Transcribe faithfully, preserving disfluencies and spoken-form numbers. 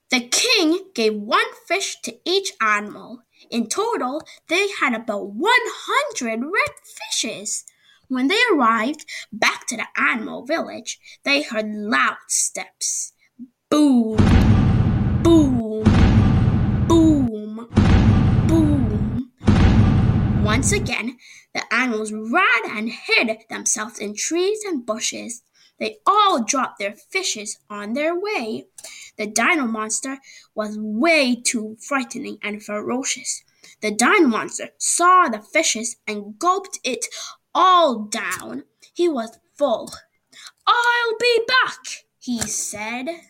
The king gave one fish to each animal. In total, they had about one hundred red fishes. When they arrived back to the animal village, they heard loud steps. Boom, boom, boom, boom. Once again, the animals ran and hid themselves in trees and bushes. They all dropped their fishes on their way. The dino monster was way too frightening and ferocious. The dino monster saw the fishes and gulped it all down. He was full. "I'll be back," he said.